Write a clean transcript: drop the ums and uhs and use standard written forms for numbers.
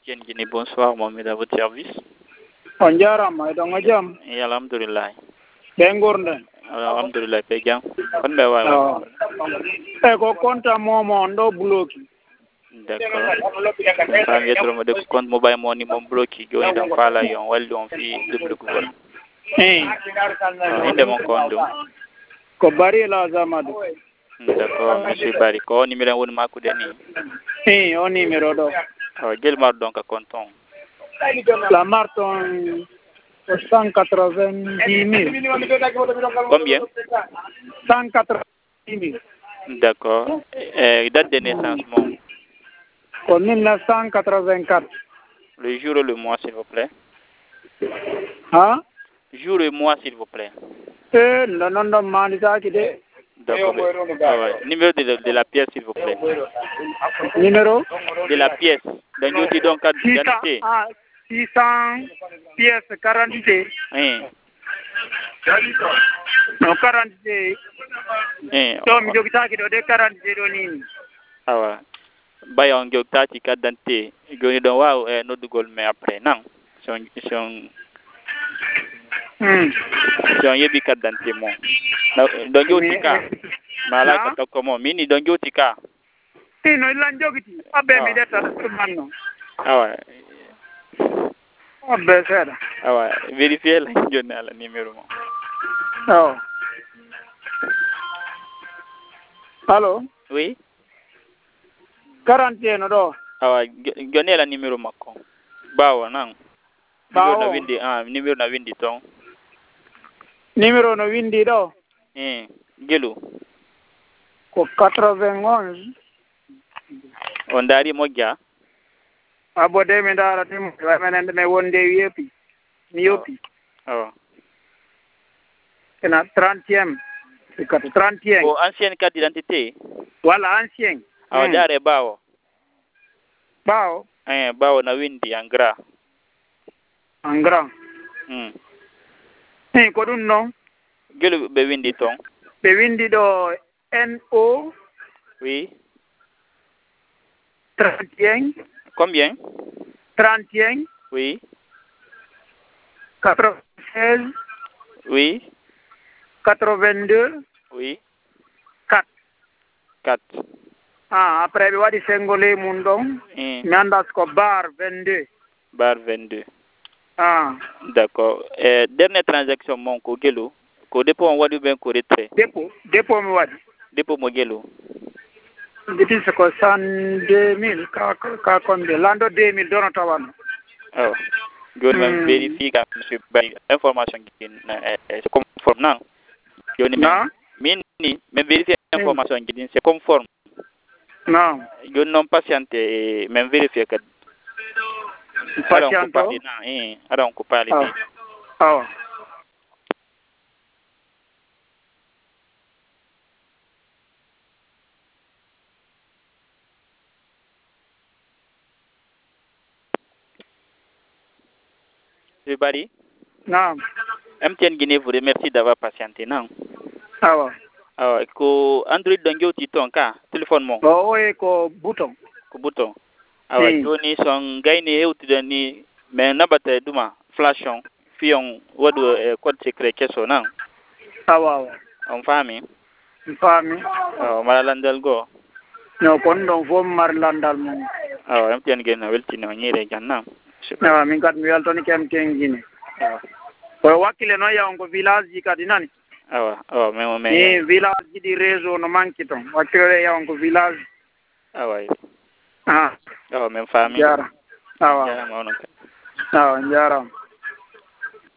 MTN Guinée, bonsoir, Mohamed, à votre service. On jarama donga jam. Et alhamdulillah. Bengurde. Alhamdulillah, pegan. On be wa. E ko konta momo ndo bloki. D'accord. Fam yetro mo de compte mobile money mon bloki joni dan fala yon walli on fi double gol. Inde mon kondo. Ko bari la zamadu. D'accord, monsieur Bari. Ko numéro woni makko deni. O numéro do. Gel mar donc compton. La Marton 190 000. Combien? 190 000. D'accord. Date de naissance, mon. En 1984. Le jour et le mois, s'il vous plaît. Hein? Jour et mois, s'il vous plaît. Le nom de Malisa qui est. D'accord. Numéro de la pièce, s'il vous plaît. Numéro? De la pièce. Donc, je dis donc carte d'identité. 600 pièces 40. No 40. To mi jogi taki do de 40 do nini. Awa. Baya on jogi taki carte d'identité. Joni don waaw noddugol mais après non. Son yebi carte d'identité mo. Don joti ka. Mala ka tokko mo mini don joti ka. No lan jogiti abbe mi detta manno. Awa. Abbe seda. Awa, vérifier la joni ala numéro mo. Oh. Allô? Oui. 41 do. Awa, joni la numéro makko. Bawo nan. Bawo. Numéro na windi ton. Numéro no windi do. Gelu. Ko 91. On dari moja. Abode mi dara tim menen me wonde yepi. Mi yopi. Oh. Kena 30e. C'est 30e. Oh, ancienne carte d'identité. Voilà, ancien. Awa dare bawo. Bawo? Bawo na windi en gras. En grand. Ko dum non? Gelu be windi ton. Be windi do NO. Oui. 31. Combien? 31. Oui. 96. Oui. 82. Oui. 4. 4. Après be wadi sengole mun don. Mi andas ko bar 22. Bar 22. D'accord. Dernière transaction mon ko gelu. Ko dépôt on wadi ben ko retrait. Dépôt mi wadi. Dépôt mo gelu. Depuis ce que 102 000 ka combien lando 2000 dono tawano. Oh. Joni même vérifie ka monsieur Bari information qui c'est conforme non. Joni mini même vérifier information qui c'est conforme. Non. Joni non patienter même vérifier que patiente. Alors on peut parler. Monsieur Bari? Non. MTN Guinée vous remercie d'avoir patienté, non? Ko Android donjo titon ka téléphone mon. Ko bouton. Ko bouton. Joni son gayni hewtude ni mais nabata duma flashon fion wadu code secret keso non? On fami? Fami. Mala landal go. No kon don fo mar landal mon. MTN Guinée weltino nyire janna. Min kat mi weltoni kem tengine. Ko wakile no ya on ko village ji kadi nani. Mais village di réseau no manki ton. Wakile ya on ko village. Même famille. Jara. Jara.